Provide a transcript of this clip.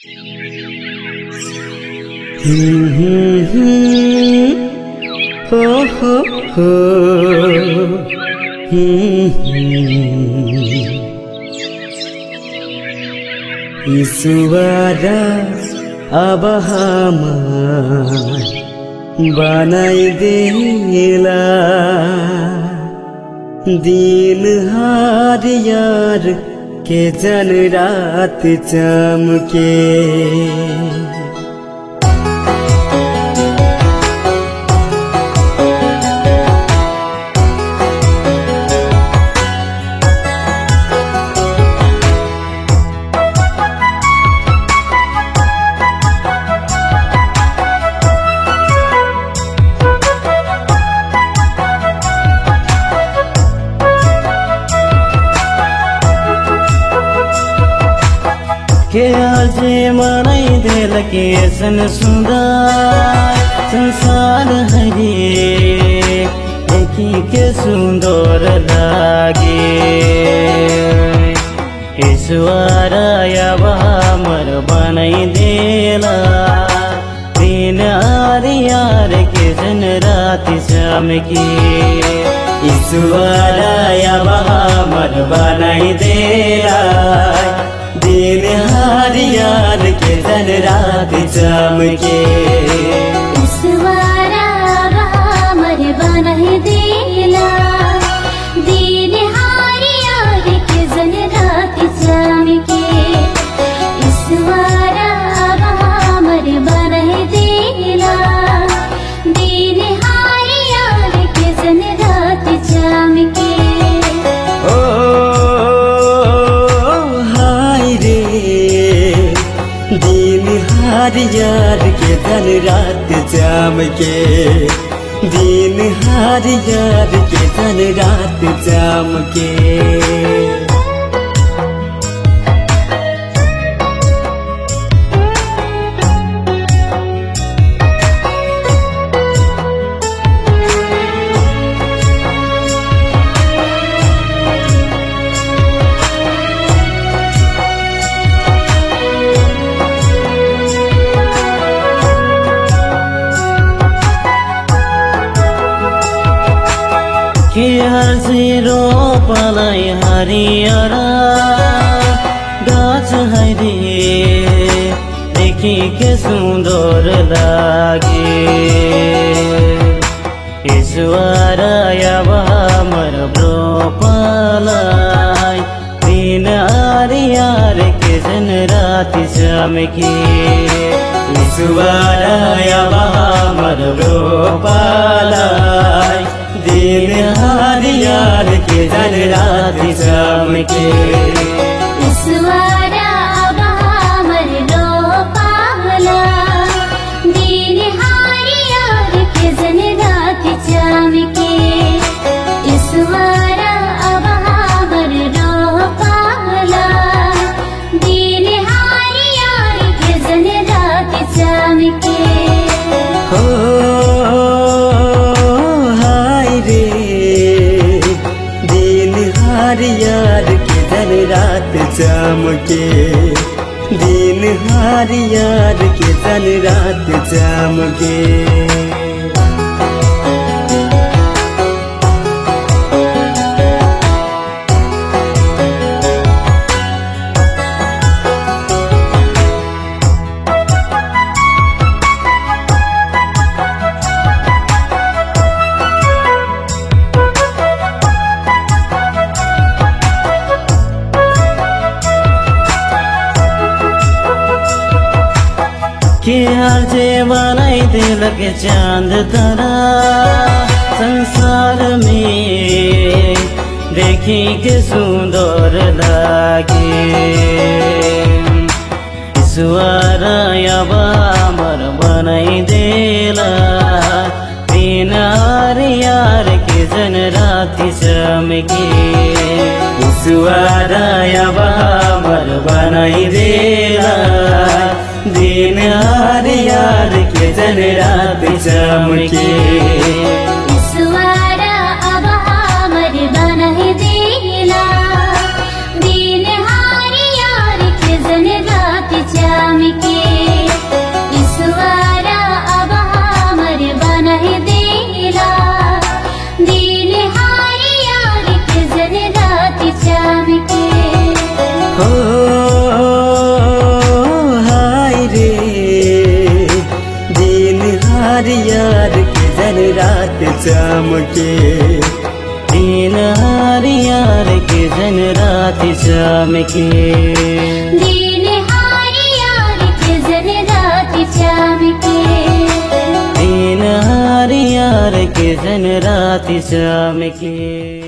ईश्वर अब हमार बनाइदेला दिन हार यार के जन रात चमके। के आज मनाइदेल के सन सुंदर संसार हरे देखी के सुंदर लागे। ईश्वर अब हमर बनाइदेला दिन आर यार के जन रात चमके। ईश्वर अब हमर बनाइदेला दिन हार यार के जन रात चमके। ईश्वर अब हमर बनाइदेला दिन हार यार के जन रात चमके। ईश्वर अब हमर बनाइदेला दिन हार यार के जन रात चमके। दिन हार यार के जन रात चमके। दिन हार यार के जन रात चमके। के हर्षी रोपलाई हरियर गाछ हरे देखी के सुंदर लागे। ईश्वर अब हमर रोपलाई दिन आर यार के जन रात चमके। ईश्वर अब हमर रोपलाई दिन हार यार के जन रात चमके। ईश्वर अब हमर रोपला दिन हार यार के जन रात चमके। ईश्वर अब हमर रोपला दिन हार यार के जन रात चमके। हार यार के जन रात चमके। दिन हार यार के जन रात चमके। के आज बनाइदेल के चांद तारा संसार में देखी के सुंदर लागे। ईश्वर अब हमर बनाइदेला दिन आर यार के जन रात चमके। ईश्वर अब हमर बनाइदेला दिन हार यार के जन रात चमके। ईश्वर अब हमर बनाइदेला दिन हार यार के जन रात चमके। के ईश्वरा अब हमर बनाई देला दिन हारियार के जन रात चमके हो हाय रे दिन हारियार के जन रात चमके दिन हारियार के जन रात चमके दिन हारियार के जन रात चमके दिन हारियार के जन रात चमके।